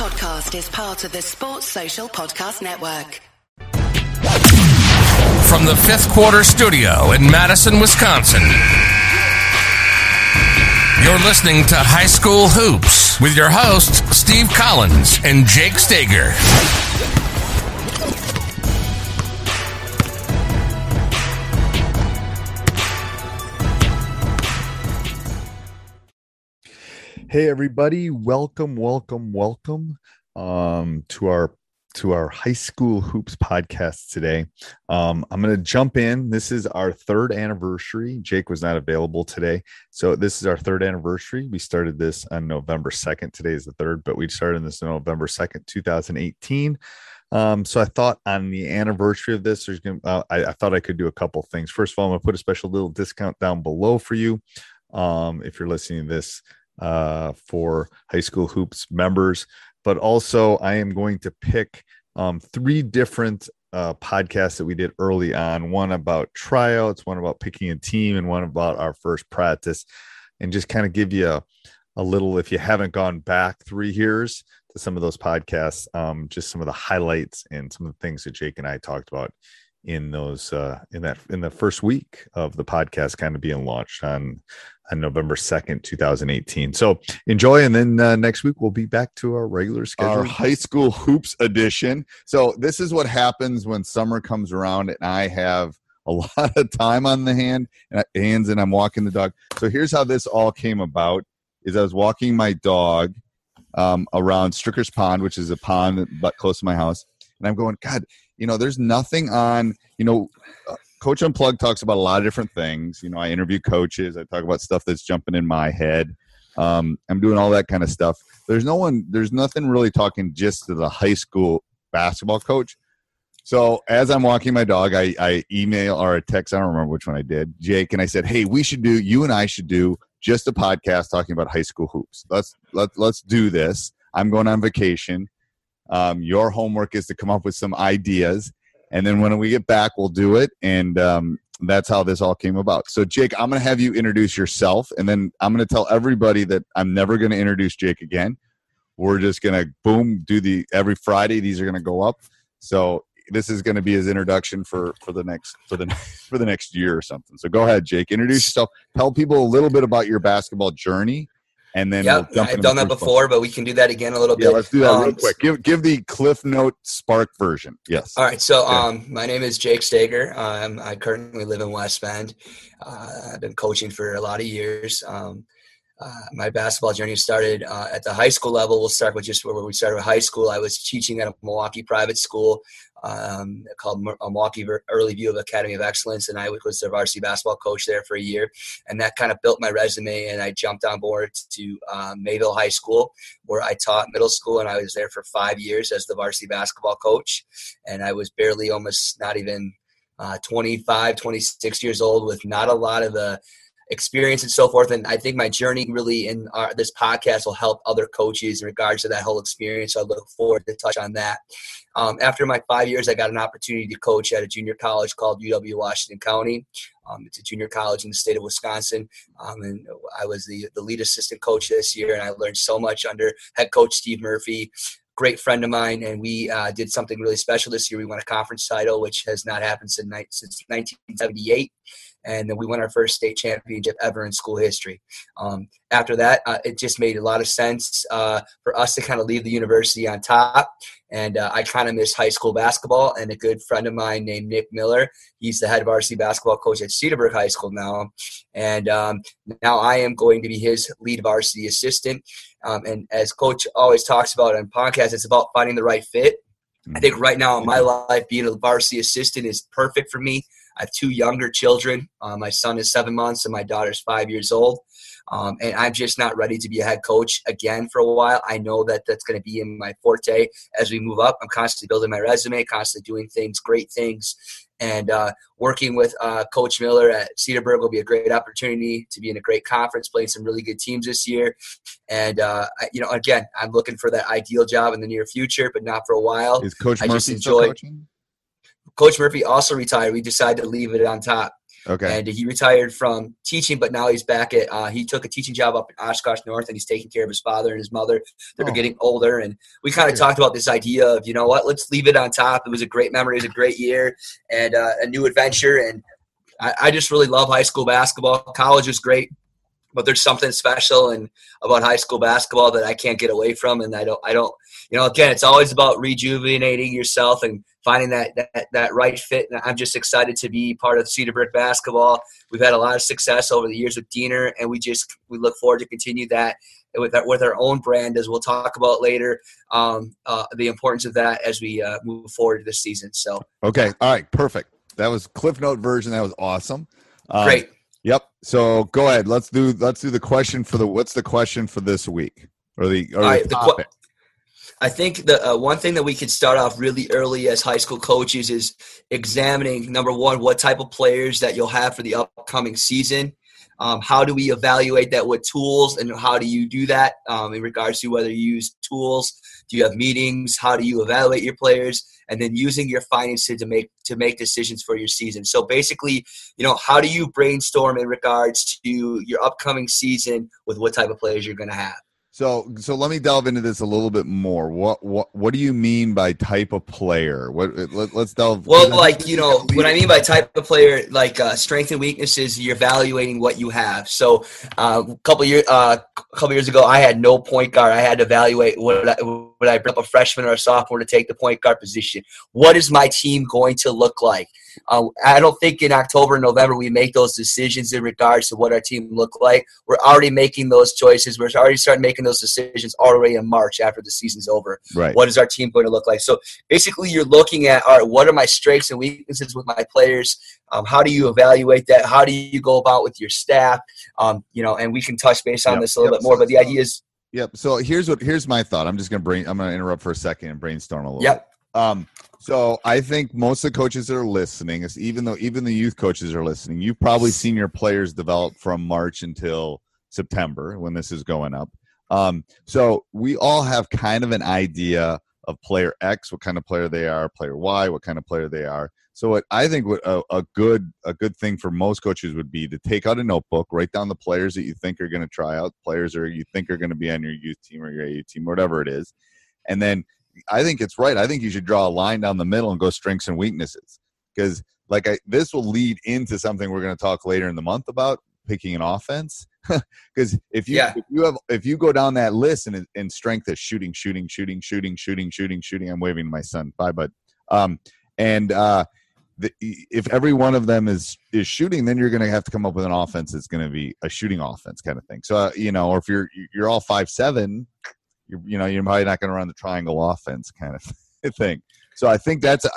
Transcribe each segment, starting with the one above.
podcast is part of the Sports Social Podcast Network. From the Fifth Quarter Studio in Madison, Wisconsin, you're listening to High School Hoops with your hosts, Steve Collins and Jake Stager. Hey everybody, welcome to our High School Hoops podcast today. I'm going to jump in. This is our third anniversary. Jake was not available today, so this is our third anniversary. We started this on November 2nd. Today is the third, but we started this on November 2nd, 2018. So I thought on the anniversary of this, I thought I could do a couple things. First of all, I'm going to put a special little discount down below for you if you're listening to this for High School Hoops members. But also I am going to pick three different podcasts that we did early on, one about tryouts, one about picking a team, and one about our first practice, and just kind of give you a little, if you haven't gone back 3 years to some of those podcasts, just some of the highlights and some of the things that Jake and I talked about in those in the first week of the podcast kind of being launched on November 2nd, 2018. So enjoy. And then next week we'll be back to our regular schedule. Our High School Hoops edition. So this is what happens when summer comes around and I have a lot of time on the hands and I'm walking the dog. So here's how this all came about is I was walking my dog around Stricker's Pond, which is a pond but close to my house. And I'm going, God, there's nothing on, Coach Unplugged talks about a lot of different things. I interview coaches. I talk about stuff that's jumping in my head. I'm doing all that kind of stuff. There's nothing really talking just to the high school basketball coach. So as I'm walking my dog, I email or a text, I don't remember which one I did, Jake, and I said, hey, you and I should do just a podcast talking about high school hoops. Let's do this. I'm going on vacation. Your homework is to come up with some ideas. And then when we get back, we'll do it. And that's how this all came about. So, Jake, I'm going to have you introduce yourself. And then I'm going to tell everybody that I'm never going to introduce Jake again. We're just going to, every Friday, these are going to go up. So this is going to be his introduction for the next year or something. So go ahead, Jake. Introduce yourself. Tell people a little bit about your basketball journey. And then I've done that before, but we can do that again a little bit. Yeah, let's do that real quick. Give the Cliff Note Spark version. Yes. All right. So my name is Jake Stager. I currently live in West Bend. I've been coaching for a lot of years. My basketball journey started at the high school level. We'll start with just where we started with high school. I was teaching at a Milwaukee private school called Milwaukee Early View of Academy of Excellence, and I was the varsity basketball coach there for a year. And that kind of built my resume, and I jumped on board to Mayville High School, where I taught middle school, and I was there for 5 years as the varsity basketball coach. And I was barely, almost not even 25, 26 years old, with not a lot of the experience and so forth. And I think my journey really in this podcast will help other coaches in regards to that whole experience. So I look forward to touch on that. After my 5 years, I got an opportunity to coach at a junior college called UW-Washington County. It's a junior college in the state of Wisconsin. And I was the lead assistant coach this year, and I learned so much under head coach Steve Murphy, great friend of mine. And we did something really special this year. We won a conference title, which has not happened since 1978. And then we won our first state championship ever in school history. After that, it just made a lot of sense for us to kind of leave the university on top. And I kind of miss high school basketball. And a good friend of mine named Nick Miller, he's the head varsity basketball coach at Cedarburg High School now. And now I am going to be his lead varsity assistant. And as Coach always talks about on podcasts, it's about finding the right fit. I think right now in my life, being a varsity assistant is perfect for me. I have 2 younger children. My son is 7 months and my daughter's 5 years old. And I'm just not ready to be a head coach again for a while. I know that that's going to be in my forte as we move up. I'm constantly building my resume, constantly doing things, great things. And working with Coach Miller at Cedarburg will be a great opportunity to be in a great conference, playing some really good teams this year. And, again, I'm looking for that ideal job in the near future, but not for a while. Is Coach Murphy still coaching? Coach Murphy also retired. We decided to leave it on top. Okay. And he retired from teaching, but now he's back at he took a teaching job up in Oshkosh North, and he's taking care of his father and his mother. They're getting older, and we kind of talked about this idea of, you know what, let's leave it on top. It was a great memory. It was a great year and a new adventure. And I just really love high school basketball. College is great, but there's something special about high school basketball that I can't get away from. And I don't, you know, again, it's always about rejuvenating yourself and finding that right fit. And I'm just excited to be part of Cedarburg basketball. We've had a lot of success over the years with Diener, and we look forward to continue that with our own brand, as we'll talk about later, the importance of that as we move forward this season. So, okay. All right. Perfect. That was Cliff Note version. That was awesome. Great. Yep. So go ahead. Let's do the question what's the question for this week or the topic? I think the one thing that we could start off really early as high school coaches is examining, number one, what type of players that you'll have for the upcoming season. How do we evaluate that with tools, and how do you do that in regards to whether you use tools? Do you have meetings? How do you evaluate your players? And then using your finances to make decisions for your season. So basically, you know, how do you brainstorm in regards to your upcoming season with what type of players you're going to have? So let me delve into this a little bit more. What do you mean by type of player? Let's delve. Well, like, you know, what I mean by type of player, like strength and weaknesses, you're evaluating what you have. So a couple years ago, I had no point guard. I had to evaluate would I bring up a freshman or a sophomore to take the point guard position? What is my team going to look like? I don't think in October and November we make those decisions in regards to what our team look like. We're already making those choices. We're already starting making those decisions already in March after the season's over. Right. What is our team going to look like? So basically you're looking at, all right, what are my strengths and weaknesses with my players? How do you evaluate that? How do you go about with your staff? You know, and we can touch base on this a little bit more, but the idea is. Yep. So here's my thought. I'm going to interrupt for a second and brainstorm a little bit. So I think most of the coaches that are listening, even the youth coaches are listening, you've probably seen your players develop from March until September when this is going up. So we all have kind of an idea of player X, what kind of player they are, player Y, what kind of player they are. So what I think a good thing for most coaches would be to take out a notebook, write down the players that you think are going to try out, players or you think are going to be on your youth team or your AU team, whatever it is. And then I think it's right. I think you should draw a line down the middle and go strengths and weaknesses, because this will lead into something we're going to talk later in the month about picking an offense. Because if you go down that list and strength is shooting. I'm waving to my son. Bye, bud. If every one of them is shooting, then you're going to have to come up with an offense that's going to be a shooting offense kind of thing. So or if you're all 5'7", you're probably not going to run the triangle offense kind of thing. So I think that's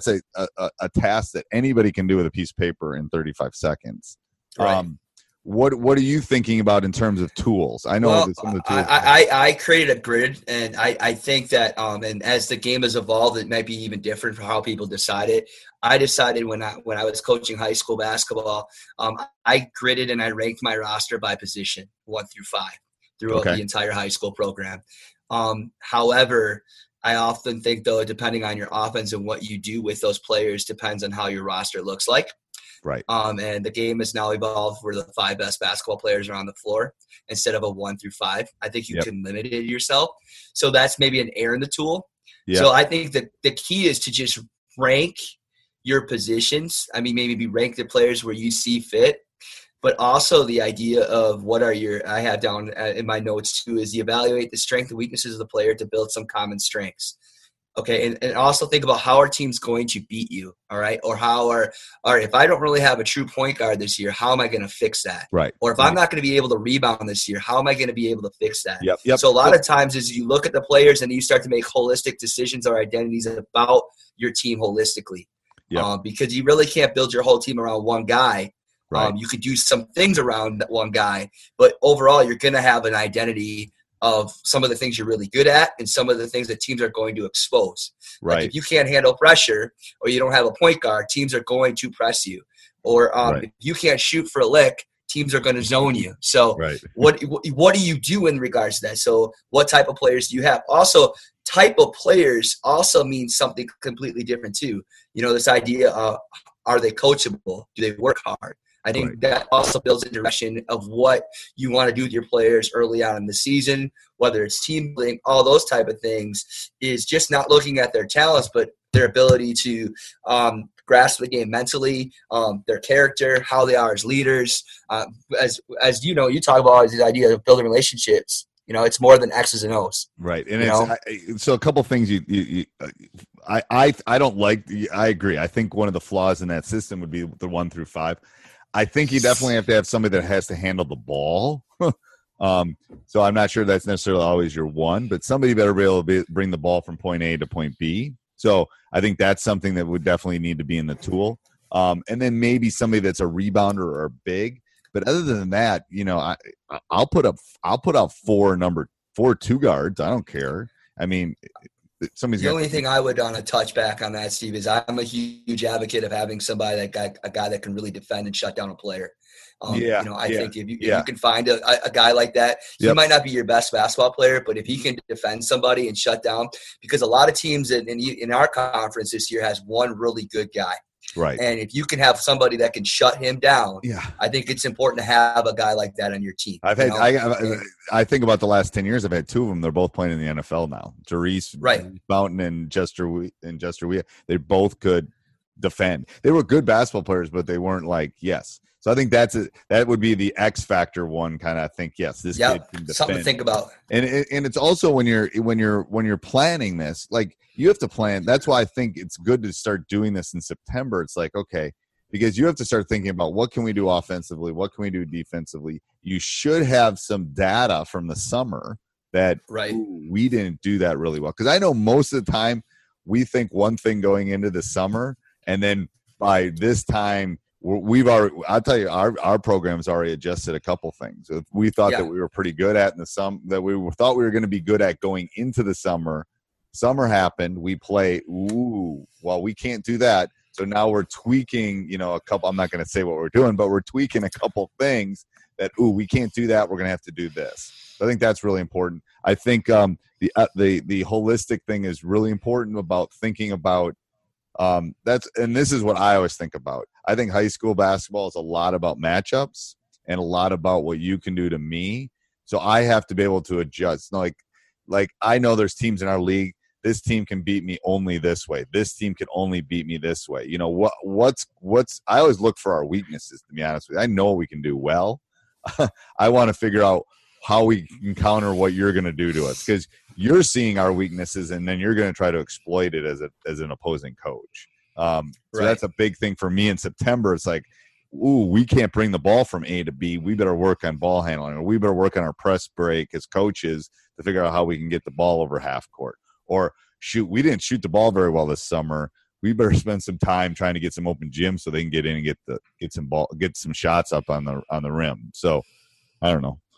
a task that anybody can do with a piece of paper in 35 seconds. Right. What are you thinking about in terms of tools? I know some of the tools. I created a grid, and I think that and as the game has evolved, it might be even different for how people decide it. I decided when I was coaching high school basketball, I gridded and I ranked my roster by position 1 through 5 throughout the entire high school program. However, I often think, though, depending on your offense and what you do with those players depends on how your roster looks like. Right. And the game has now evolved where the 5 best basketball players are on the floor instead of a 1 through 5. I think you can limit it yourself. So that's maybe an error in the tool. Yep. So I think that the key is to just rank your positions. I mean, maybe rank the players where you see fit, but also the idea of I have down in my notes too, is you evaluate the strength and weaknesses of the player to build some common strengths. Okay, and also think about how our team's going to beat you, all right? Or if I don't really have a true point guard this year, how am I going to fix that? Right. Or if I'm not going to be able to rebound this year, how am I going to be able to fix that? Yep. So a lot of times as you look at the players and you start to make holistic decisions or identities about your team holistically. Because you really can't build your whole team around one guy. Right. You could do some things around that one guy, but overall you're going to have an identity of some of the things you're really good at and some of the things that teams are going to expose. Right. Like if you can't handle pressure or you don't have a point guard, teams are going to press you. Or if you can't shoot for a lick, teams are going to zone you. So what do you do in regards to that? So what type of players do you have? Also, type of players also means something completely different too. This idea of are they coachable? Do they work hard? I think Right. that also builds a direction of what you want to do with your players early on in the season, whether it's team building, all those type of things, is just not looking at their talents, but their ability to grasp the game mentally, their character, how they are as leaders. As you know, you talk about always the idea of building relationships. You know, it's more than X's and O's. Right. And so a couple things I don't like. I agree. I think one of the flaws in that system would be the 1 through 5. I think you definitely have to have somebody that has to handle the ball. So I'm not sure that's necessarily always your one, but somebody better be able to bring the ball from point A to point B. So I think that's something that would definitely need to be in the tool. And then maybe somebody that's a rebounder or big. But other than that, you know, I'll put out 4 2 guards. I don't care. I mean, The only thing I would touch back on that, Steve, is I'm a huge advocate of having somebody a guy that can really defend and shut down a player. You know, I think if you can find a guy like that, he might not be your best basketball player, but if he can defend somebody and shut down, because a lot of teams in our conference this year has one really good guy. Right. And if you can have somebody that can shut him down, I think it's important to have a guy like that on your team. I think about the last 10 years, I've had 2 of them. They're both playing in the NFL now. Therese Mountain and Jester Wea. They both could defend. They were good basketball players, but they weren't like, yes. So I think that would be the X factor one kind of. I think this kid can defend. Something to think about. And it's also when you're planning this, like you have to plan. That's why I think it's good to start doing this in September. It's like, okay, because you have to start thinking about what can we do offensively, what can we do defensively. You should have some data from the summer that we didn't do that really well. Because I know most of the time we think one thing going into the summer, and then by this time. I'll tell you, our program's already adjusted a couple things. If we thought that we were pretty good at in the summer, that we thought we were going to be good at going into the summer. Summer happened. We play. Well, we can't do that. So now we're tweaking, a couple. I'm not going to say what we're doing, but we're tweaking a couple things that we can't do that. We're going to have to do this. So I think that's really important. I think the holistic thing is really important about thinking about. This is what I always think about. I think high school basketball is a lot about matchups and a lot about what you can do to me. So I have to be able to adjust. Like I know there's teams in our league. This team can beat me only this way. This team can only beat me this way. You know what's I always look for our weaknesses, to be honest with you. I know what we can do well. I want to figure out how we can counter what you're going to do to us, because you're seeing our weaknesses and then you're going to try to exploit it as an opposing coach. So that's a big thing for me in September. It's like, we can't bring the ball from A to B. We better work on ball handling, or we better work on our press break as coaches to figure out how we can get the ball over half court. Or we didn't shoot the ball very well this summer. We better spend some time trying to get some open gyms so they can get in and get some shots up on the rim. So I don't know.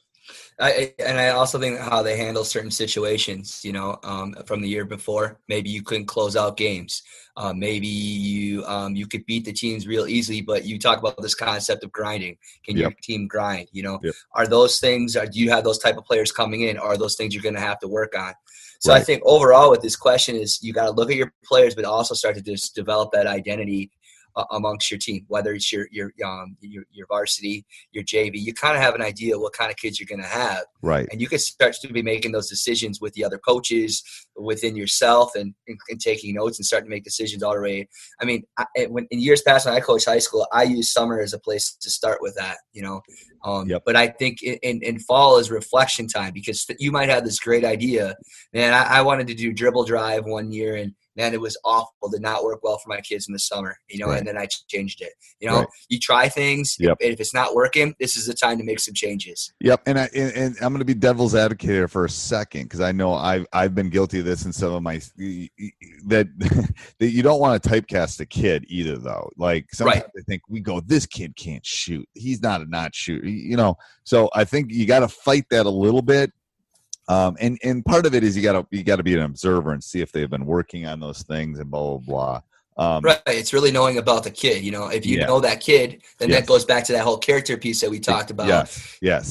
I also think how they handle certain situations, from the year before. Maybe you couldn't close out games. Maybe you could beat the teams real easily, but you talk about this concept of grinding. Can your team grind? Are those things? Do you have those type of players coming in? Or are those things you're going to have to work on? So I think overall with this question is you got to look at your players, but also start to just develop that identity amongst your team, whether it's your varsity, your JV. You kind of have an idea what kind of kids you're going to have, right? And you can start to be making those decisions with the other coaches, within yourself, and taking notes and starting to make decisions already. I mean, in years past when I coached high school, I used summer as a place to start with that, But I think in fall is reflection time, because you might have this great idea. Man, I wanted to do dribble drive one year, and man, it was awful. Did not work well for my kids in the summer, and then I changed it. You try things. Yep. If it's not working, this is the time to make some changes. Yep. And I'm going to be devil's advocate here for a second, because I know I've been guilty of this in some of my that you don't want to typecast a kid either, though. Like sometimes they think this kid can't shoot. He's not shooter, So I think you got to fight that a little bit. And part of it is you got to be an observer and see if they've been working on those things and blah blah blah. Right, it's really knowing about the kid. If you know that kid, then that goes back to that whole character piece that we talked about. Yes.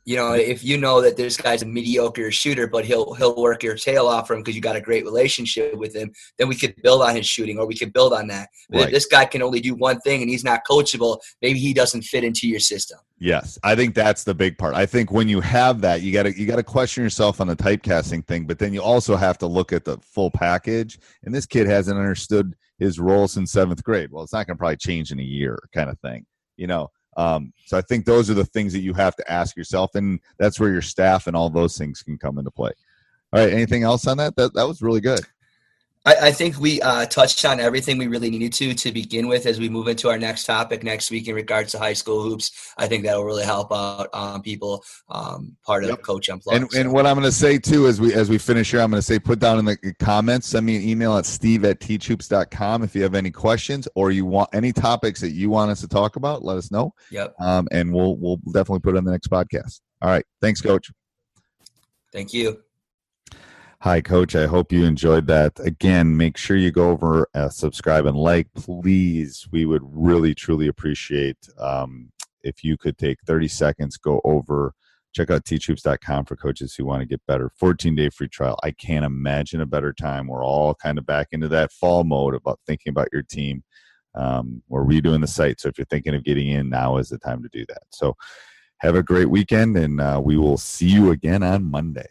You know, if you know that this guy's a mediocre shooter, but he'll work your tail off for him because you got a great relationship with him, then we could build on his shooting, or we could build on that. But if this guy can only do one thing and he's not coachable, maybe he doesn't fit into your system. Yes, I think that's the big part. I think when you have that, you gotta question yourself on the typecasting thing, but then you also have to look at the full package. And this kid hasn't understood his role since 7th grade. Well, it's not going to probably change in a year, kind of thing, you know. So I think those are the things that you have to ask yourself, and that's where your staff and all those things can come into play. All right, anything else on that? That was really good. I think we touched on everything we really needed to begin with. As we move into our next topic next week in regards to high school hoops, I think that will really help out people part of Coach Unplugged. And what I'm going to say too, as we finish here, I'm going to say, put down in the comments, send me an email at steve@teachhoops.com if you have any questions or you want any topics that you want us to talk about. Let us know. Yep. And we'll definitely put it on the next podcast. All right. Thanks, Coach. Thank you. Hi, Coach. I hope you enjoyed that. Again, make sure you go over, subscribe, and like, please. We would really, truly appreciate if you could take 30 seconds, go over, check out teachhoops.com for coaches who want to get better. 14-day free trial. I can't imagine a better time. We're all kind of back into that fall mode about thinking about your team. We're redoing the site, so if you're thinking of getting in, now is the time to do that. So have a great weekend, and we will see you again on Monday.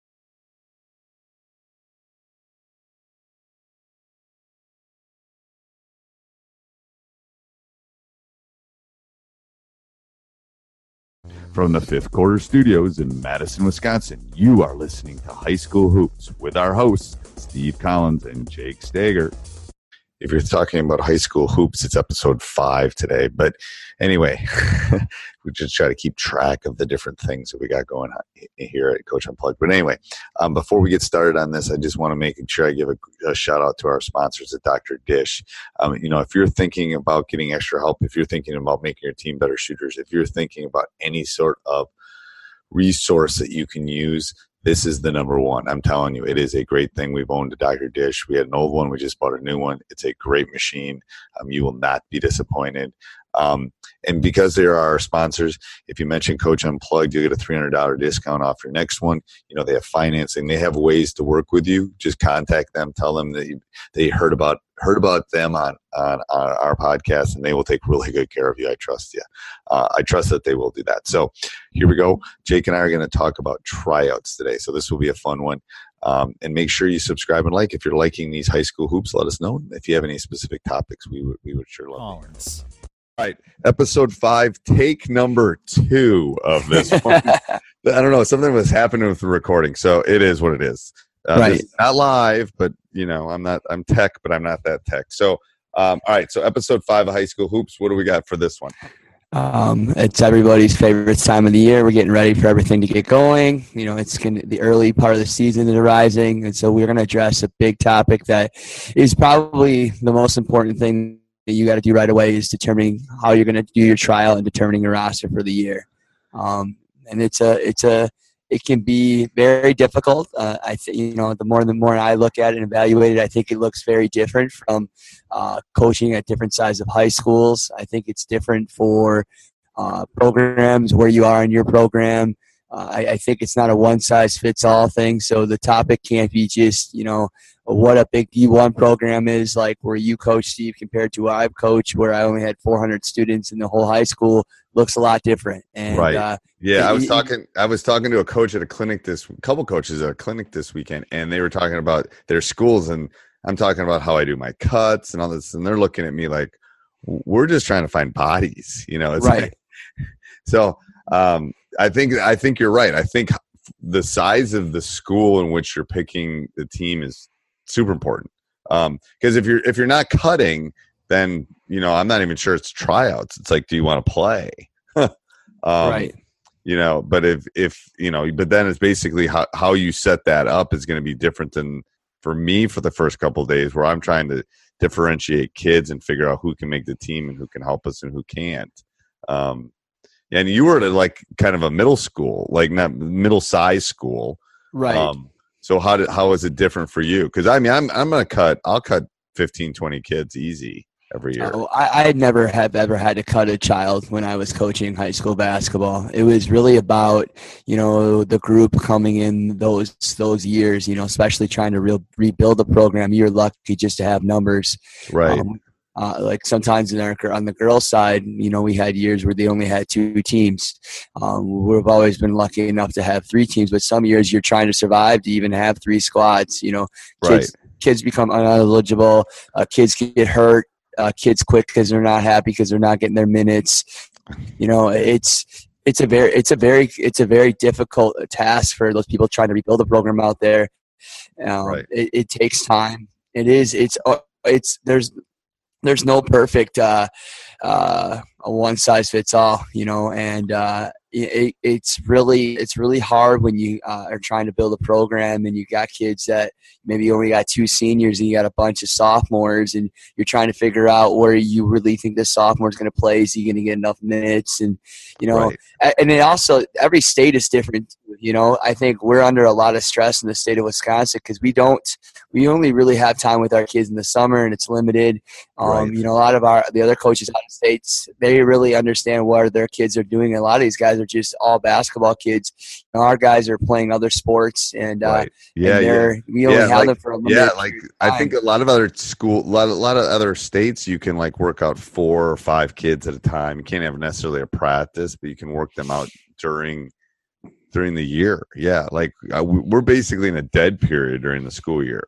From the Fifth Quarter Studios in Madison, Wisconsin, you are listening to High School Hoops with our hosts, Steve Collins and Jake Stager. If you're talking about high school hoops, it's episode 5 today. But anyway, we just try to keep track of the different things that we got going on here at Coach Unplugged. But anyway, before we get started on this, I just want to make sure I give a shout out to our sponsors at Dr. Dish. If you're thinking about getting extra help, if you're thinking about making your team better shooters, if you're thinking about any sort of resource that you can use, this is the number one. I'm telling you, it is a great thing. We've owned a Dr. Dish. We had an old one. We just bought a new one. It's a great machine. You will not be disappointed. And because they are our sponsors, if you mention Coach Unplugged, you'll get a $300 discount off your next one. They have financing. They have ways to work with you. Just contact them. Tell them that they heard about them on our podcast, and they will take really good care of you. I trust you. I trust that they will do that. So here we go. Jake and I are going to talk about tryouts today. So this will be a fun one. And make sure you subscribe and like. If you're liking these high school hoops, let us know. If you have any specific topics, we would sure love it. All right, episode 5, take number 2 of this one. I don't know, something was happening with the recording, so it is what it is. Right. This is not live, but I'm tech, but I'm not that tech. So, all right, so episode 5 of High School Hoops. What do we got for this one? It's everybody's favorite time of the year. We're getting ready for everything to get going. It's the early part of the season is arising, and so we're going to address a big topic that is probably the most important thing that you got to do right away, is determining how you're going to do your trial and determining your roster for the year. And it can be very difficult. I think the more I look at it and evaluate it, I think it looks very different from coaching at different sizes of high schools. I think it's different for programs, where you are in your program. I think it's not a one-size-fits-all thing. So the topic can't be just, what a big D1 program is like where you coach, Steve, compared to where I've coached, where I only had 400 students in the whole high school. Looks a lot different. And, right. I was talking to a coach at a clinic couple coaches at a clinic this weekend, and they were talking about their schools, and I'm talking about how I do my cuts and all this, and they're looking at me like, we're just trying to find bodies, It's right. Like, so I think you're right. I think the size of the school in which you're picking the team is super important. Because if you're not cutting, then I'm not even sure it's tryouts. It's like, do you want to play? Right. But but then it's basically how you set that up is going to be different than for me for the first couple of days, where I'm trying to differentiate kids and figure out who can make the team and who can help us and who can't. And you were at like kind of a middle school, like not middle-sized school, right? So how is it different for you? Because I'm going to I'll cut 15, 20 kids easy. every year? I never have ever had to cut a child when I was coaching high school basketball. It was really about, the group coming in those years, especially trying to rebuild the program. You're lucky just to have numbers. Right. Like sometimes on the girls' side, we had years where they only had 2 teams. We've always been lucky enough to have 3 teams, but some years you're trying to survive to even have 3 squads. Kids become ineligible. Kids get hurt. Kids quit because they're not happy because they're not getting their minutes. It's a very difficult task for those people trying to rebuild the program out there. Right. It takes time. There's no perfect a one size fits all, and it's really hard when you are trying to build a program and you got kids that maybe only got 2 seniors and you got a bunch of sophomores and you're trying to figure out where you really think this sophomore is going to play. Is he going to get enough minutes? And Right. and then also every state is different. I think we're under a lot of stress in the state of Wisconsin because we only really have time with our kids in the summer and it's limited. Right. A lot of the other coaches out of states, they really understand what their kids are doing. A lot of these guys are just all basketball kids. Our guys are playing other sports, and Right. we only have them for a limited period of I time. think a lot of other a lot of other states, you can work out 4 or 5 kids at a time. You can't have necessarily a practice, but you can work them out during the year. Yeah, we're basically in a dead period during the school year.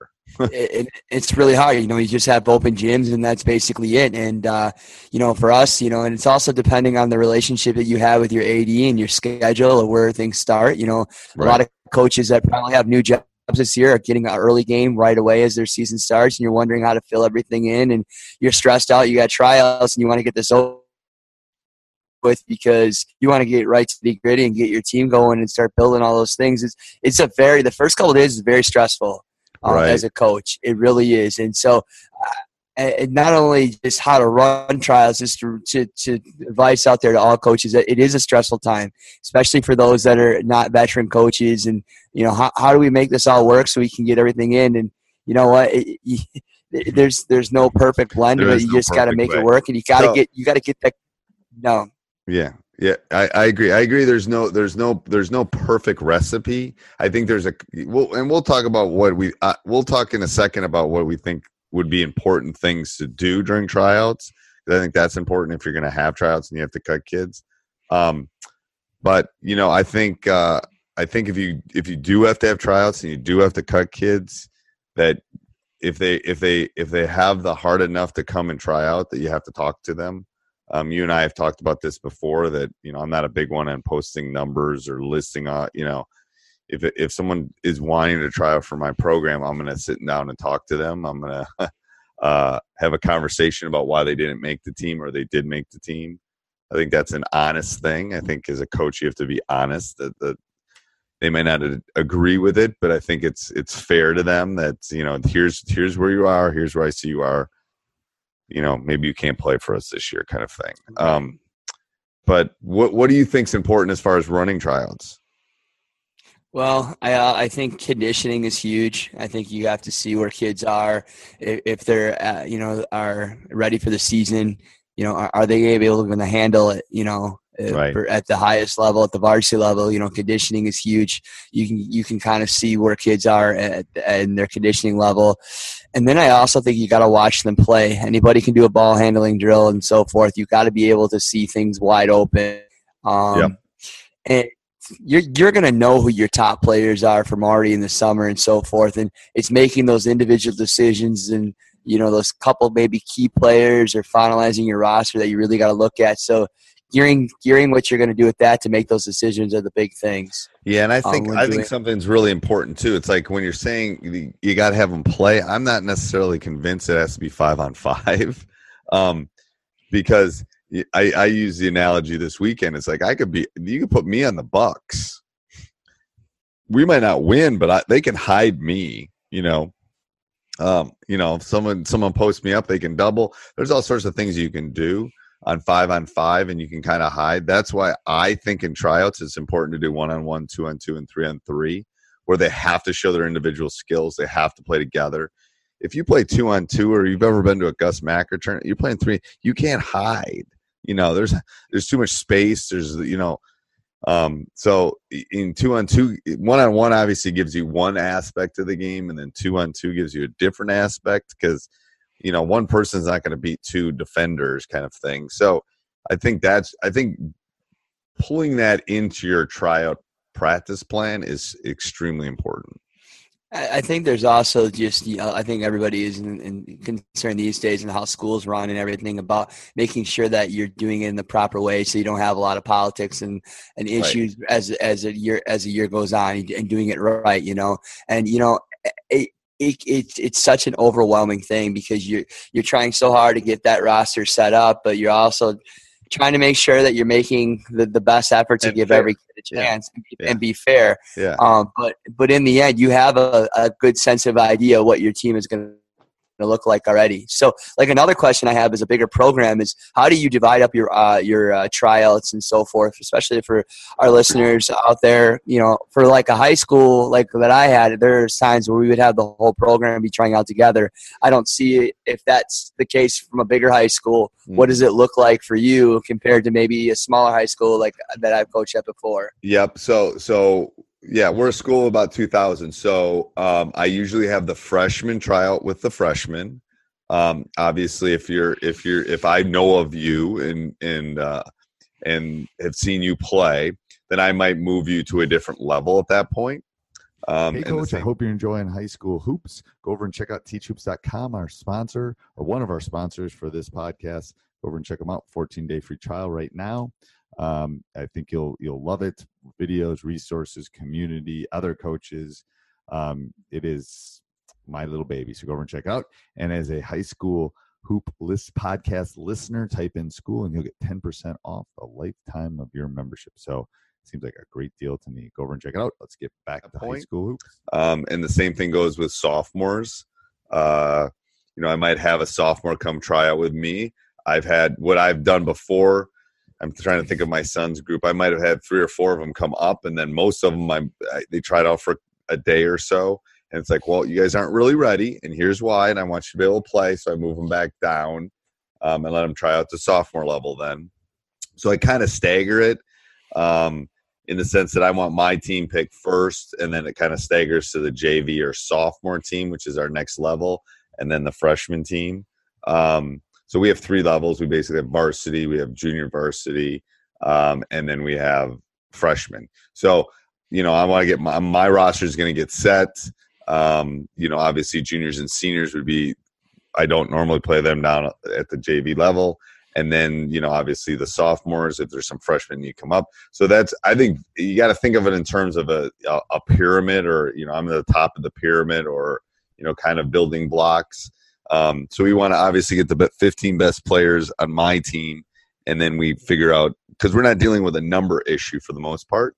It's really hard. You just have open gyms and that's basically it. And, for us, and it's also depending on the relationship that you have with your AD and your schedule of where things start. A lot of coaches that probably have new jobs this year are getting an early game right away as their season starts. And you're wondering how to fill everything in and you're stressed out. You got tryouts and you want to get this over with because you want to get right to the gritty and get your team going and start building all those things. The first couple of days is very stressful. Right. As a coach, it really is. And so and not only just how to run trials, just to advice out there to all coaches that it is a stressful time, especially for those that are not veteran coaches. And, how do we make this all work so we can get everything in? And you know what? There's no perfect blend of it. You just got to make it work and you got to get that. No. Yeah. Yeah, I agree. There's no perfect recipe. I think we'll talk about we'll talk in a second about what we think would be important things to do during tryouts. I think that's important if you're going to have tryouts and you have to cut kids. But I think if you do have to have tryouts and you do have to cut kids, that if they have the heart enough to come and try out, that you have to talk to them. You and I have talked about this before that, I'm not a big one on posting numbers or listing, if someone is wanting to try out for my program, I'm going to sit down and talk to them. I'm going to have a conversation about why they didn't make the team or they did make the team. I think that's an honest thing. I think as a coach, you have to be honest that they may not agree with it, but I think it's fair to them that, here's where you are. Here's where I see you are. Maybe you can't play for us this year kind of thing. But what do you think is important as far as running tryouts? Well, I think conditioning is huge. I think you have to see where kids are, if they're, are ready for the season. Are they able to handle it? Right. At the highest level, at the varsity level, conditioning is huge. You can kind of see where kids are at their conditioning level. And then I also think you got to watch them play. Anybody can do a ball handling drill and so forth. You got to be able to see things wide open. And you're going to know who your top players are from already in the summer and so forth. And it's making those individual decisions and, those couple maybe key players or finalizing your roster that you really got to look at. So gearing what you're going to do with that to make those decisions are the big things. Yeah, and I think something's really important too. It's like when you're saying you got to have them play, I'm not necessarily convinced it has to be 5-on-5, because I use the analogy this weekend. It's like you could put me on the Bucks. We might not win, but they can hide me. If someone posts me up, they can double. There's all sorts of things you can do on 5-on-5, and you can kind of hide. That's why I think in tryouts it's important to do 1-on-1, 2-on-2, and 3-on-3, where they have to show their individual skills. They have to play together. if you play 2-on-2 or you've ever been to a Gus Macker tournament, you're playing 3. You can't hide. There's too much space. There's so in 2-on-2, 1-on-1 obviously gives you one aspect of the game, and then 2-on-2 gives you a different aspect because one person's not going to beat 2 defenders, kind of thing. So I think pulling that into your tryout practice plan is extremely important. I think there's also just, I think everybody is concerned these days in how schools run and everything about making sure that you're doing it in the proper way, so you don't have a lot of politics and issues right. as a year goes on, and doing it right, and it's such an overwhelming thing because you're trying so hard to get that roster set up, but you're also trying to make sure that you're making the best effort to give every kid a chance and be fair. Yeah. But in the end, you have a good sense of idea what your team is going to look like already. So, like, another question I have as a bigger program is, how do you divide up your tryouts and so forth, especially for our listeners out there? For like a high school like that I had, there's times where we would have the whole program be trying out together. I don't see it if that's the case from a bigger high school. What does it look like for you compared to maybe a smaller high school like that I've coached at before? Yep. So yeah, we're a school of about 2,000. So I usually have the freshman tryout with the freshmen. Obviously, if I know of you and have seen you play, then I might move you to a different level at that point. Hey, Coach, I hope you're enjoying high school hoops. Go over and check out teachhoops.com, our sponsor, or one of our sponsors for this podcast. Go over and check them out. 14-day free trial right now. I think you'll love it. Videos, resources, community, other coaches. It is my little baby. So go over and check it out. And as a high school hoop list podcast listener, type in school and you'll get 10% off a lifetime of your membership. So it seems like a great deal to me. Go over and check it out. Let's get back to high school hoops. And the same thing goes with sophomores. I might have a sophomore come try out with me. I've had what I've done before. I'm trying to think of my son's group. I might have had 3 or 4 of them come up, and then most of them they tried out for a day or so. And it's like, well, you guys aren't really ready, and here's why, and I want you to be able to play. So I move them back down and let them try out the sophomore level then. So I kind of stagger it in the sense that I want my team picked first, and then it kind of staggers to the JV or sophomore team, which is our next level, and then the freshman team. So we have 3 levels. We basically have varsity, we have junior varsity, and then we have freshmen. So, I want to get my roster is going to get set. Obviously juniors and seniors would be, I don't normally play them down at the JV level. And then, obviously the sophomores, if there's some freshmen, you come up. So I think you got to think of it in terms of a pyramid, or, I'm at the top of the pyramid, or, kind of building blocks. So we want to obviously get the 15 best players on my team, and then we figure out, because we're not dealing with a number issue for the most part.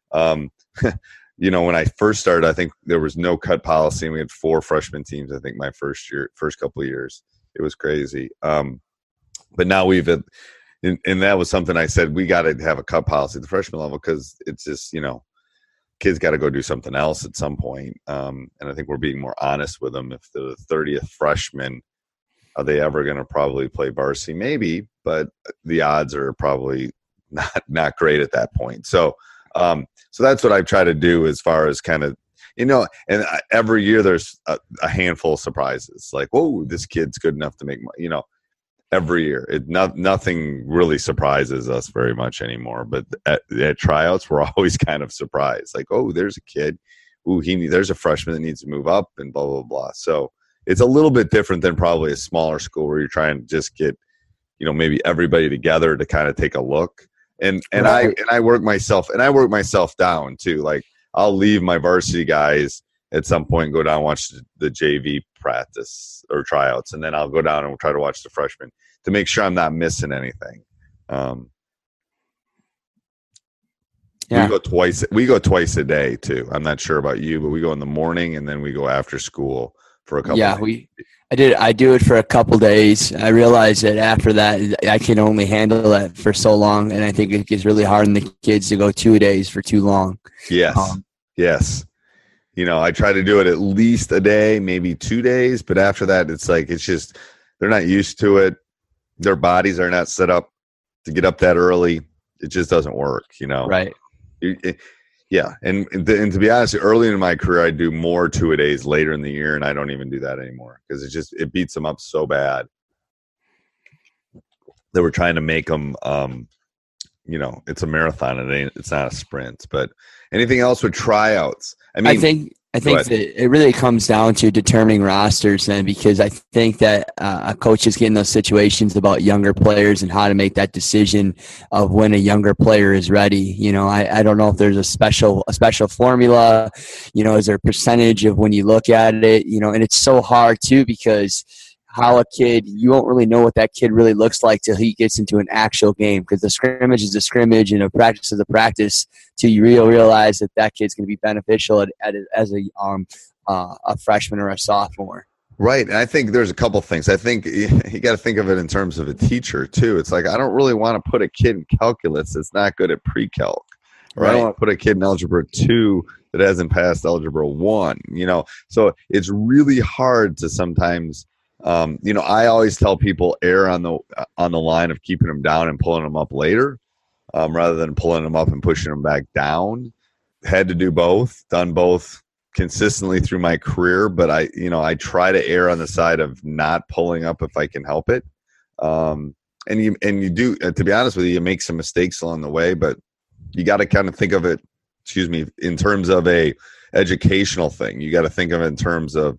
When I first started, I think there was no cut policy, and we had 4 freshman teams. I think my first couple of years, it was crazy. But now and that was something I said, we got to have a cut policy at the freshman level, because it's just, kids got to go do something else at some point. And I think we're being more honest with them. If the 30th freshman, are they ever going to probably play varsity? Maybe, but the odds are probably not great at that point. So that's what I try to do as far as kind of, and every year there's a handful of surprises. Like, whoa, this kid's good enough to make money, every year. Nothing really surprises us very much anymore. But at tryouts, we're always kind of surprised. Like, oh, there's a kid. Ooh, there's a freshman that needs to move up, and blah, blah, blah. So it's a little bit different than probably a smaller school where you're trying to just get, maybe everybody together to kind of take a look. And I work myself down too. Like, I'll leave my varsity guys at some point and go down and watch the JV practice or tryouts, and then I'll go down and try to watch the freshmen to make sure I'm not missing anything. We go twice a day too. I'm not sure about you, but we go in the morning and then we go after school for a couple. Yeah, I do it for a couple days. I realize that after that, I can only handle that for so long, and I think it gets really hard on the kids to go 2 days for too long. Yes. Yes. I try to do it at least a day, maybe 2 days, but after that, it's just, they're not used to it. Their bodies are not set up to get up that early. It just doesn't work, Right. Yeah. And to be honest, early in my career, I do more 2-a-days later in the year, and I don't even do that anymore because it beats them up so bad that we're trying to make them, it's a marathon. It's not a sprint. But anything else with tryouts? I think that it really comes down to determining rosters then, because I think that a coach is getting those situations about younger players and how to make that decision of when a younger player is ready. I don't know if there's a special formula, is there a percentage of when you look at it, and it's so hard too, because you won't really know what that kid really looks like till he gets into an actual game, because the scrimmage is a scrimmage and a practice is a practice till you realize that kid's going to be beneficial as a freshman or a sophomore. Right. And I think there's a couple things. I think you got to think of it in terms of a teacher too. It's like, I don't really want to put a kid in calculus that's not good at pre-calc. Or I don't want to put a kid in algebra 2 that hasn't passed algebra 1, So it's really hard to sometimes I always tell people err on the line of keeping them down and pulling them up later, rather than pulling them up and pushing them back down. Had to do both, done both consistently through my career, but I try to err on the side of not pulling up if I can help it. And you do, to be honest with you make some mistakes along the way, but you got to kind of think of it, in terms of a educational thing. You got to think of it in terms of,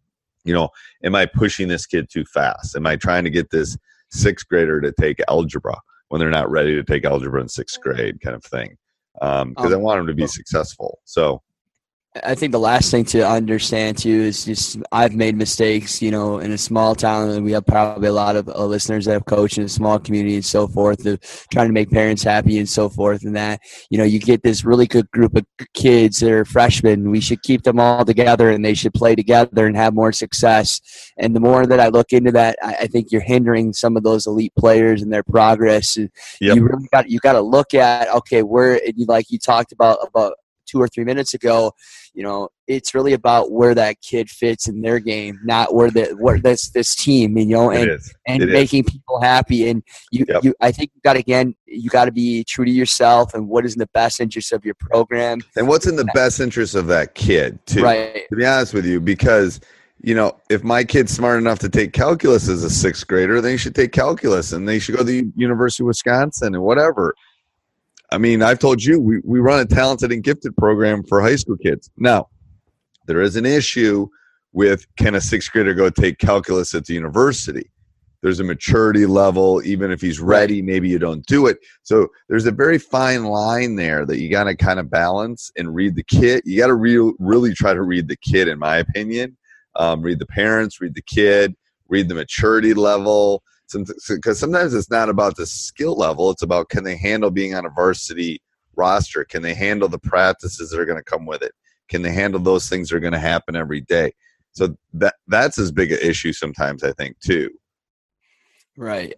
am I pushing this kid too fast? Am I trying to get this 6th grader to take algebra when they're not ready to take algebra in 6th grade, kind of thing? Because I want them to be successful. So I think the last thing to understand too is just I've made mistakes, in a small town, and we have probably a lot of listeners that have coached in a small community and so forth, of trying to make parents happy and so forth. And that, you get this really good group of kids that are freshmen. We should keep them all together and they should play together and have more success. And the more that I look into that, I think you're hindering some of those elite players and their progress. And you really got to look at, okay, where, like you talked about 2 or 3 minutes ago, it's really about where that kid fits in their game, not where this team, and making people happy. And I think you got to be true to yourself and what is in the best interest of your program. And what's in the best interest of that kid too, right? To be honest with you, because if my kid's smart enough to take calculus as a 6th grader, then he should take calculus and they should go to the University of Wisconsin and whatever. I mean, I've told you, we run a talented and gifted program for high school kids. Now, there is an issue with, can a 6th grader go take calculus at the university? There's a maturity level. Even if he's ready, maybe you don't do it. So there's a very fine line there that you got to kind of balance and read the kid. You got to really try to read the kid, in my opinion. Read the parents, read the kid, read the maturity level. Because sometimes it's not about the skill level. It's about, can they handle being on a varsity roster? Can they handle the practices that are going to come with it? Can they handle those things that are going to happen every day? So that's as big an issue sometimes, I think, too. Right.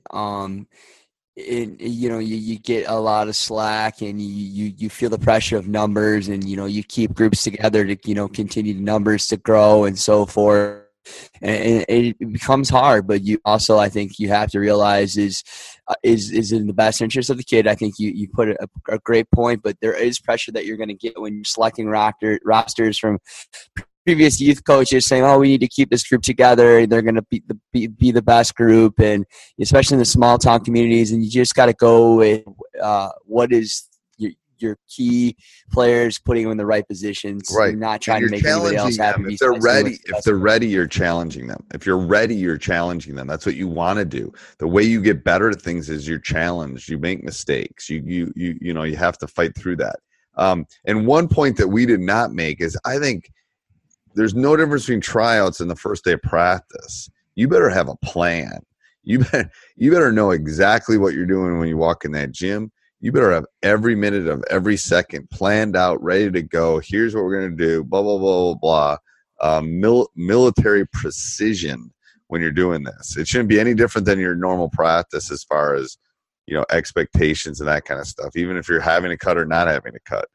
You get a lot of slack, and you feel the pressure of numbers, and you keep groups together to continue the numbers to grow and so forth. And it becomes hard, but you also, I think you have to realize is in the best interest of the kid. I think you put a great point, but there is pressure that you're going to get when you're selecting rosters from previous youth coaches saying, "Oh, we need to keep this group together. They're going to be the best group," and especially in the small town communities. And you just got to go with what is your key players, putting them in the right positions, right? Not trying to make anybody else happy. If they're ready, you're challenging them. If you're ready, you're challenging them. That's what you want to do. The way you get better at things is you're challenged. You make mistakes. You have to fight through that. And one point that we did not make is, I think there's no difference between tryouts and the first day of practice. You better have a plan. You better know exactly what you're doing when you walk in that gym. You better have every minute of every second planned out, ready to go. Here's what we're going to do, blah, blah, blah, blah, blah. Military precision when you're doing this. It shouldn't be any different than your normal practice as far as, expectations and that kind of stuff, even if you're having a cut or not having a cut.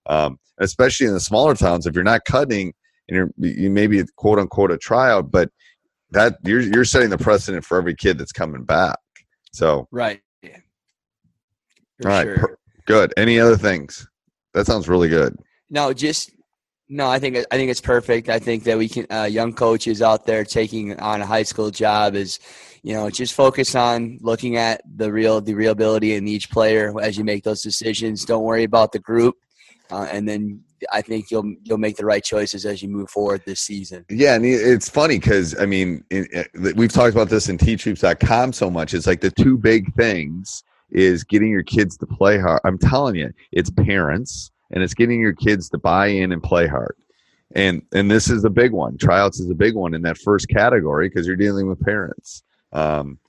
Especially in the smaller towns, if you're not cutting and you may be quote unquote a tryout, but that you're setting the precedent for every kid that's coming back. So right. All right. Sure. Good. Any other things? That sounds really good. No, I think it's perfect. I think that we can young coaches out there taking on a high school job is, just focus on looking at the real ability in each player as you make those decisions. Don't worry about the group, and then I think you'll make the right choices as you move forward this season. Yeah, and it's funny because we've talked about this in teachhoops.com so much. It's like the two big things is getting your kids to play hard. I'm telling you, it's parents and it's getting your kids to buy in and play hard. And this is a big one. Tryouts is a big one in that first category because you're dealing with parents. And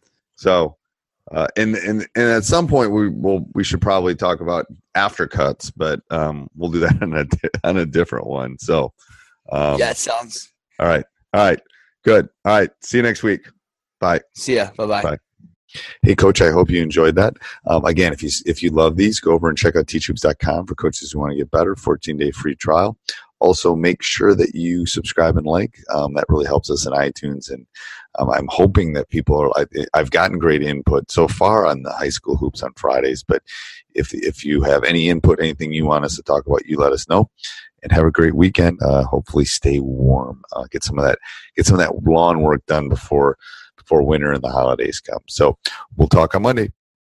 at some point we should probably talk about after cuts, but we'll do that on a different one. So yeah, it sounds all right. Good. All right. See you next week. Bye. See ya. Bye-bye. Bye. Hey, Coach, I hope you enjoyed that. Again, if you love these, go over and check out teachhoops.com for coaches who want to get better, 14-day free trial. Also, make sure that you subscribe and like. That really helps us in iTunes. And I'm hoping that I've gotten great input so far on the high school hoops on Fridays. But if you have any input, anything you want us to talk about, you let us know. And have a great weekend. Hopefully stay warm. Get some of that lawn work done before winter and the holidays come. So we'll talk on Monday.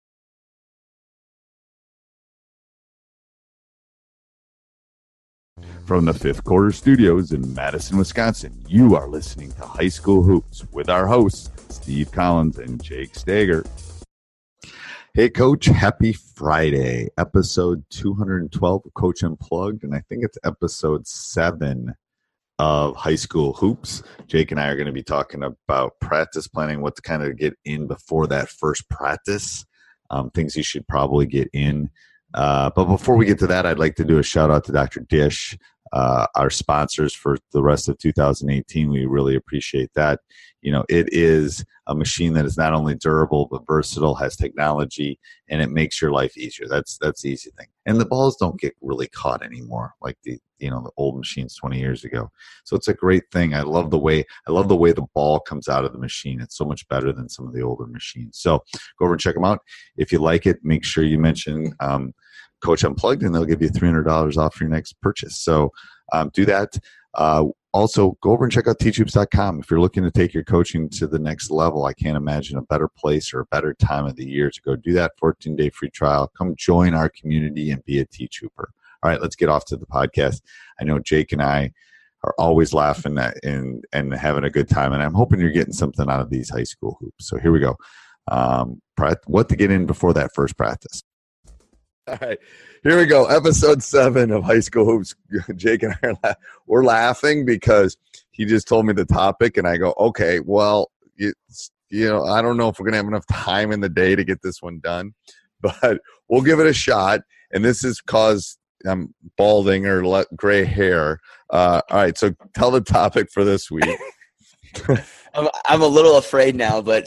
From the Fifth Quarter Studios in Madison, Wisconsin, you are listening to High School Hoops with our hosts, Steve Collins and Jake Stager. Hey, Coach, happy Friday. Episode 212 of Coach Unplugged, and I think it's episode 7 of High School Hoops. Jake and I are going to be talking about practice planning, what to kind of get in before that first practice, things you should probably get in. But before we get to that, I'd like to do a shout out to Dr. Dish, our sponsors for the rest of 2018. We really appreciate that. It is a machine that is not only durable but versatile, has technology, and it makes your life easier. That's the easy thing. And the balls don't get really caught anymore like the old machines 20 years ago. So it's a great thing. I love the way the ball comes out of the machine. It's so much better than some of the older machines. So go over and check them out. If you like it, make sure you mention Coach Unplugged, and they'll give you $300 off your next purchase. So do that. Also, go over and check out teachhoops.com. If you're looking to take your coaching to the next level, I can't imagine a better place or a better time of the year to go do that 14-day free trial. Come join our community and be a Teach Hooper. All right, let's get off to the podcast. I know Jake and I are always laughing and having a good time, and I'm hoping you're getting something out of these high school hoops. So here we go. What to get in before that first practice. All right, here we go. Episode 7 of High School Hoops. Jake and I we're laughing because he just told me the topic, and I go, okay, well, I don't know if we're going to have enough time in the day to get this one done, but we'll give it a shot. And this is because I'm balding or gray hair. All right, so tell the topic for this week. I'm a little afraid now, but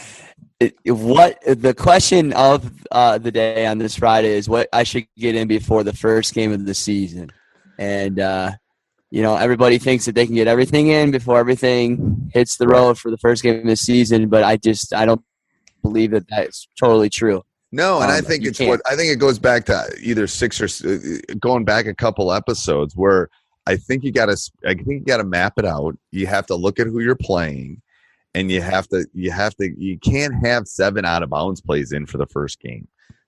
what the question of the day on this Friday is what I should get in before the first game of the season. And, everybody thinks that they can get everything in before everything hits the road for the first game of the season, but I don't believe that that's totally true. No, and I think it goes back to either 6 or going back a couple episodes where I think you got to map it out. You have to look at who you're playing, and you can't have 7 out of bounds plays in for the first game.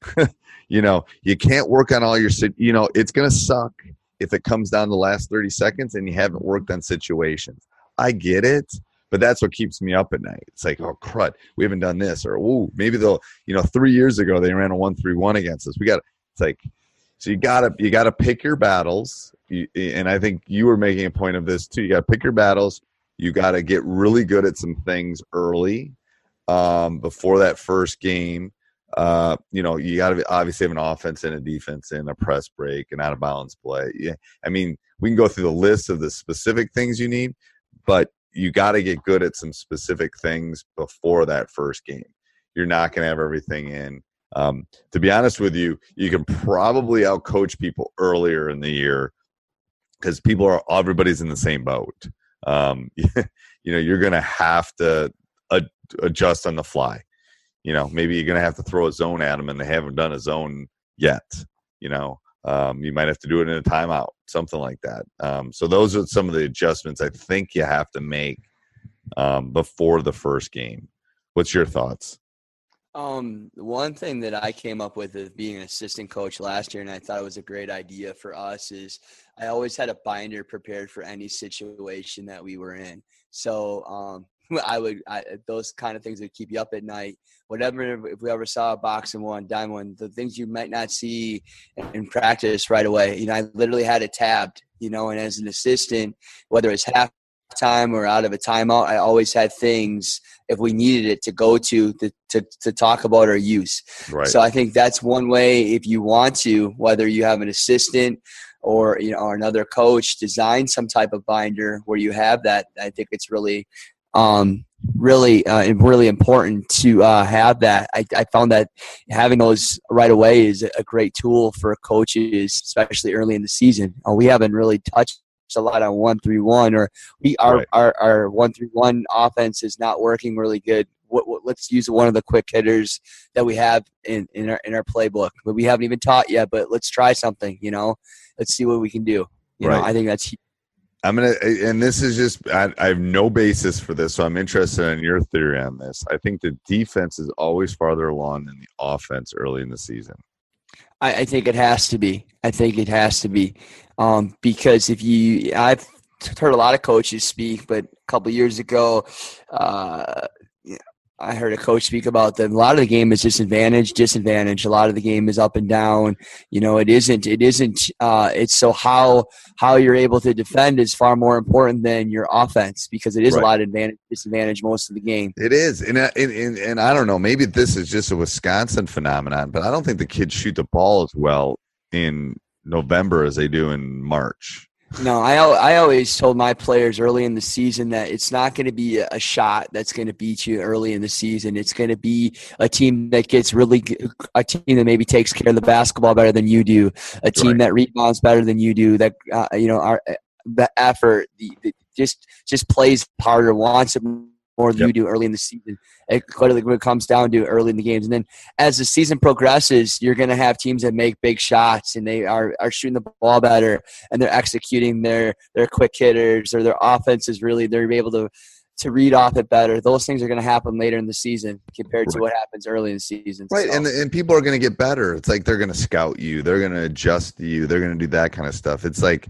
You can't work on all your, it's going to suck if it comes down to the last 30 seconds and you haven't worked on situations. I get it. But that's what keeps me up at night. It's like, oh, crud, we haven't done this. Or, ooh, maybe 3 years ago they ran a 1-3-1 against us. So you gotta pick your battles. And I think you were making a point of this too. You got to pick your battles. You got to get really good at some things early before that first game. You got to obviously have an offense and a defense and a press break and out of bounds play. Yeah, I mean, we can go through the list of the specific things you need, but you got to get good at some specific things before that first game. You're not going to have everything in. To be honest with you, you can probably outcoach people earlier in the year because everybody's in the same boat. You're going to have to adjust on the fly. Maybe you're going to have to throw a zone at them and they haven't done a zone yet. You might have to do it in a timeout, something like that. So those are some of the adjustments I think you have to make before the first game. What's your thoughts? One thing that I came up with as being an assistant coach last year, and I thought it was a great idea for us, is I always had a binder prepared for any situation that we were in. So those kind of things would keep you up at night. Whatever, if we ever saw a box and one, dime one, the things you might not see in practice right away. I literally had it tabbed, and as an assistant, whether it's halftime or out of a timeout, I always had things if we needed it to go to talk about or use. Right. So I think that's one way, if you want to, whether you have an assistant or or another coach, design some type of binder where you have that. I think it's really really important to have that. I found that having those right away is a great tool for coaches, especially early in the season. We haven't really touched a lot on 1-3-1, or our 1-3-1 offense is not working really good. Let's use one of the quick hitters that we have in our playbook, but we haven't even taught yet. But let's try something. Let's see what we can do. I think that's huge. And this is just, I have no basis for this, so I'm interested in your theory on this. I think the defense is always farther along than the offense early in the season. I think it has to be. Because I've heard a lot of coaches speak, but a couple of years ago, I heard a coach speak about that a lot of the game is disadvantage. A lot of the game is up and down. It isn't. It's so how you're able to defend is far more important than your offense, because it is a lot of disadvantage most of the game. It is. And I don't know, maybe this is just a Wisconsin phenomenon, but I don't think the kids shoot the ball as well in November as they do in March. No, I always told my players early in the season that it's not going to be a shot that's going to beat you early in the season. It's going to be a team that a team that maybe takes care of the basketball better than you do, a team that rebounds better than you do, that the effort, just plays harder, wants it more than you do early in the season. It clearly what it comes down to early in the games. And then as the season progresses, you're going to have teams that make big shots and they are shooting the ball better, and they're executing their quick hitters, or their offense is really, they're able to read off it better. Those things are going to happen later in the season compared to what happens early in the season. Right. So. And people are going to get better. It's like they're going to scout you. They're going to adjust you. They're going to do that kind of stuff. It's like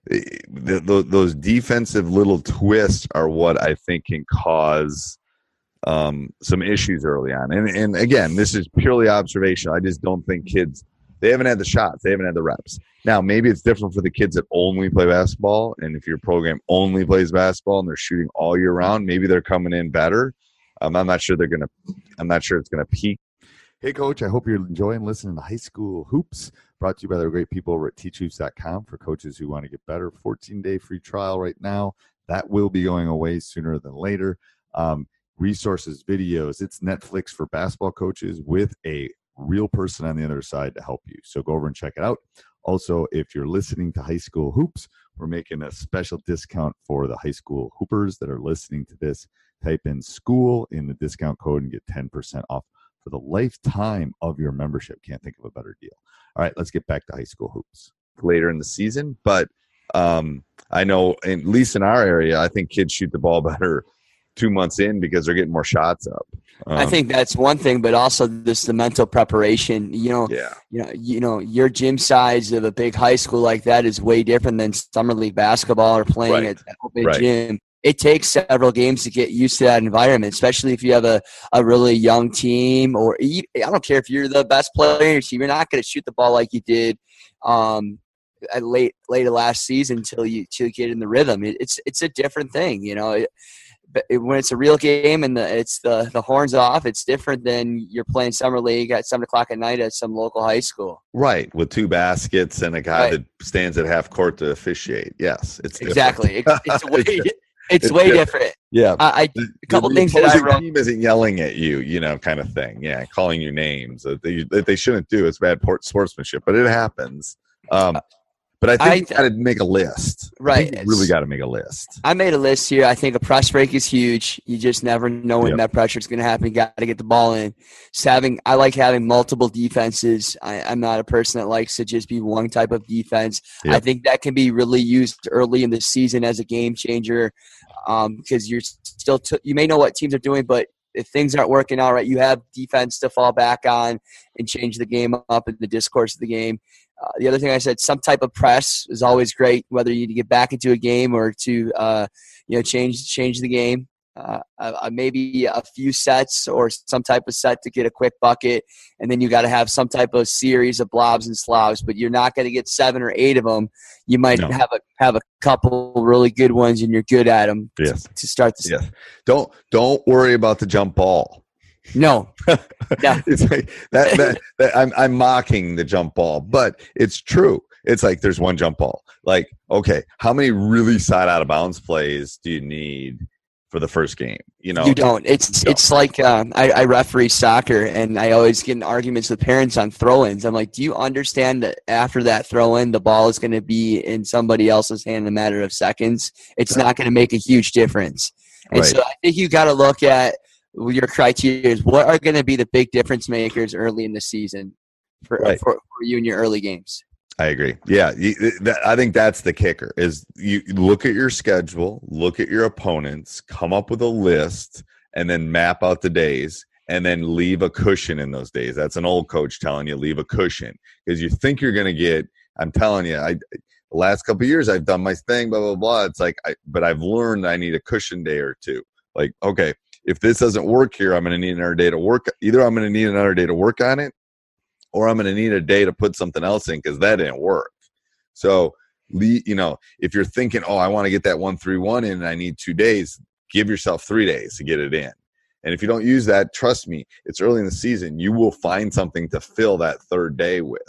those defensive little twists are what I think can cause some issues early on. And again, this is purely observation. I just don't think kids, they haven't had the shots. They haven't had the reps. Now, maybe it's different for the kids that only play basketball. And if your program only plays basketball and they're shooting all year round, maybe they're coming in better. I'm not sure it's going to peak. Hey, Coach, I hope you're enjoying listening to High School Hoops, brought to you by the great people over at teachhoops.com for coaches who want to get better. 14-day free trial right now. That will be going away sooner than later. Resources, videos, it's Netflix for basketball coaches with a real person on the other side to help you. So go over and check it out. Also, if you're listening to High School Hoops, we're making a special discount for the high school hoopers that are listening to this. Type in school in the discount code and get 10% off for the lifetime of your membership. Can't think of a better deal. All right, let's get back to High School Hoops later in the season. But I know, at least in our area, I think kids shoot the ball better 2 months in because they're getting more shots up. I think that's one thing, but also the mental preparation. Your gym size of a big high school like that is way different than summer league basketball or playing at open gym. It takes several games to get used to that environment, especially if you have a really young team, or I don't care if you're the best player in your team, you're not going to shoot the ball like you did at late last season until you get in the rhythm. It's a different thing, when it's a real game and it's the horns off, it's different than you're playing summer league at 7:00 at night at some local high school. Right, with 2 baskets and a guy that stands at half court to officiate. Yes, it's exactly. It's way different. Yeah. A couple things that opposing I wrote. team isn't yelling at you, kind of thing. Yeah, calling you names that they shouldn't do. It's bad sportsmanship, but it happens. But I think you got to make a list. Right. You really got to make a list. I made a list here. I think a press break is huge. You just never know when that pressure is going to happen. You got to get the ball in. I like having multiple defenses. I'm not a person that likes to just be one type of defense. Yep. I think that can be really used early in the season as a game changer because you're still you may know what teams are doing, but if things aren't working out right, you have defense to fall back on and change the game up in the discourse of the game. The other thing I said, some type of press is always great, whether you need to get back into a game or to change the game. Maybe a few sets or some type of set to get a quick bucket, and then you got to have some type of series of blobs and slobs. But you're not going to get 7 or 8 of them. You might have a couple really good ones, and you're good at them to start the season. Don't worry about the jump ball. No, yeah. It's like that I'm mocking the jump ball, but it's true. It's like there's one jump ball. Like, okay, how many really side out of bounds plays do you need for the first game? You don't. It's like I referee soccer, and I always get in arguments with parents on throw-ins. I'm like, do you understand that after that throw-in, the ball is going to be in somebody else's hand in a matter of seconds? It's not going to make a huge difference. And so I think you got to look at your criteria is what are going to be the big difference makers early in the season for you in your early games. I agree. Yeah. I think that's the kicker is you look at your schedule, look at your opponents, come up with a list, and then map out the days and then leave a cushion in those days. That's an old coach telling you leave a cushion because you think you're going to get, I'm telling you, the last couple of years I've done my thing, blah, blah, blah. It's like, but I've learned I need a cushion day or two. Like, okay, if this doesn't work here, I'm going to need another day to work. Either I'm going to need another day to work on it, or I'm going to need a day to put something else in because that didn't work. So, if you're thinking, oh, I want to get that 1-3-1 in and I need 2 days, give yourself 3 days to get it in. And if you don't use that, trust me, it's early in the season. You will find something to fill that third day with.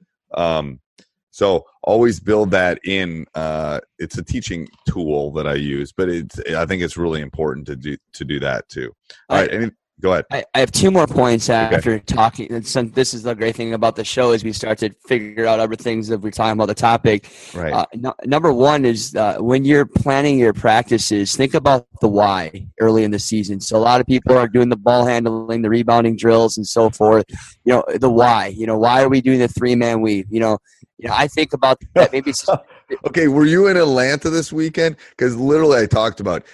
So always build that in. It's a teaching tool that I use, but I think it's really important to do that too. All right. Go ahead. I have 2 more points after talking. This is the great thing about the show is we start to figure out other things that we're talking about the topic. Right. Number 1 is when you're planning your practices, think about the why early in the season. So a lot of people are doing the ball handling, the rebounding drills, and so forth. The why. Why are we doing the 3-man weave? I think about that. Maybe. Okay, were you in Atlanta this weekend? Because literally, I talked about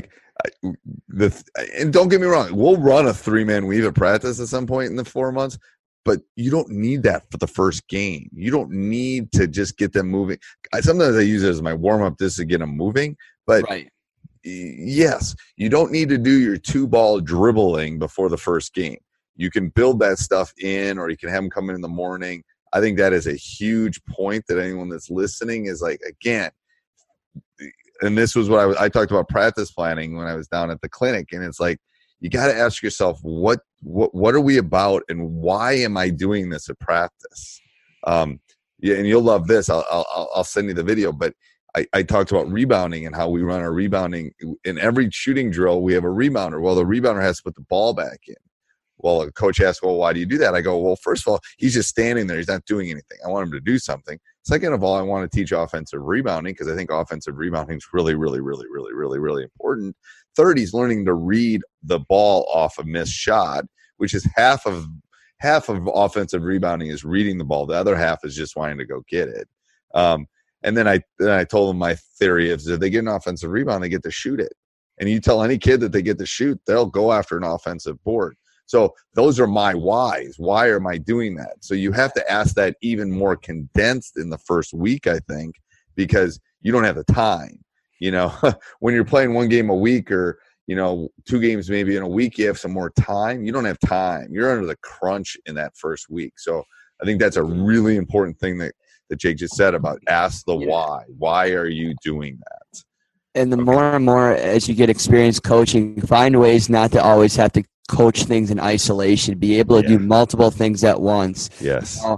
and don't get me wrong, we'll run a 3-man weave at practice at some point in the 4 months, but you don't need that for the first game. You don't need to just get them moving. Sometimes I use it as my warm up just to get them moving, but yes, you don't need to do your 2-ball dribbling before the first game. You can build that stuff in, or you can have them come in the morning. I think that is a huge point that anyone that's listening is like, again, and this was what I talked about practice planning when I was down at the clinic. And it's like, you got to ask yourself, what are we about and why am I doing this at practice? And you'll love this. I'll send you the video, but I talked about rebounding and how we run our rebounding. In every shooting drill, we have a rebounder. Well, the rebounder has to put the ball back in. Well, a coach asks, well, why do you do that? I go, well, first of all, he's just standing there. He's not doing anything. I want him to do something. Second of all, I want to teach offensive rebounding because I think offensive rebounding is really, really, really, really, really, really important. Third, he's learning to read the ball off a missed shot, which is half of offensive rebounding is reading the ball. The other half is just wanting to go get it. And then I told him my theory is if they get an offensive rebound, they get to shoot it. And you tell any kid that they get to shoot, they'll go after an offensive board. So those are my whys. Why am I doing that? So you have to ask that even more condensed in the first week, I think, because you don't have the time. When you're playing 1 game a week or, 2 games maybe in a week, you have some more time. You don't have time. You're under the crunch in that first week. So I think that's a really important thing that Jake just said about ask the why. Why are you doing that? And the more and more as you get experience coaching, find ways not to always have to coach things in isolation, be able to do multiple things at once. Yes.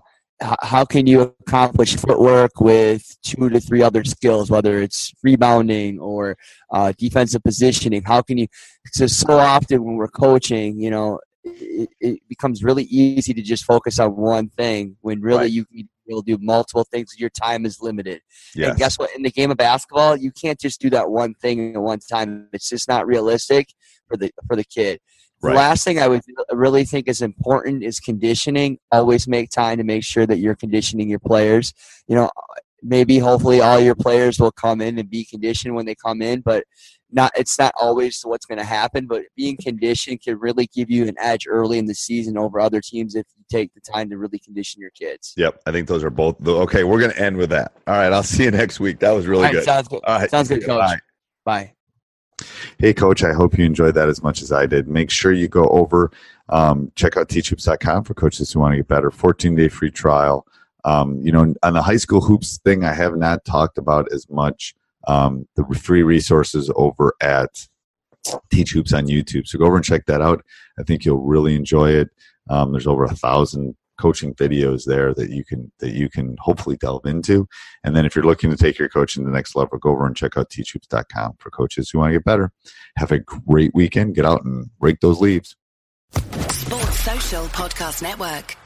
how can you accomplish footwork with 2 to 3 other skills, whether it's rebounding or defensive positioning? How can you? So often when we're coaching, it becomes really easy to just focus on one thing when really you can be able to do multiple things. Your time is limited. Yes. And guess what? In the game of basketball, you can't just do that one thing at one time. It's just not realistic for the kid. The last thing I would really think is important is conditioning. Always make time to make sure that you're conditioning your players. Maybe hopefully all your players will come in and be conditioned when they come in, but it's not always what's going to happen. But being conditioned can really give you an edge early in the season over other teams if you take the time to really condition your kids. Yep, I think those are both. Okay, we're going to end with that. All right, I'll see you next week. That was really good. Sounds good. All right, sounds good, Coach. Bye. Hey, Coach, I hope you enjoyed that as much as I did. Make sure you go over, check out teachhoops.com for coaches who want to get better. 14-day free trial. On the high school hoops thing, I have not talked about as much the free resources over at Teach Hoops on YouTube. So go over and check that out. I think you'll really enjoy it. There's over 1,000 coaching videos there that you can hopefully delve into. And then if you're looking to take your coaching to the next level, go over and check out teachhoops.com for coaches who want to get better. Have a great weekend. Get out and rake those leaves. Sports Social Podcast Network.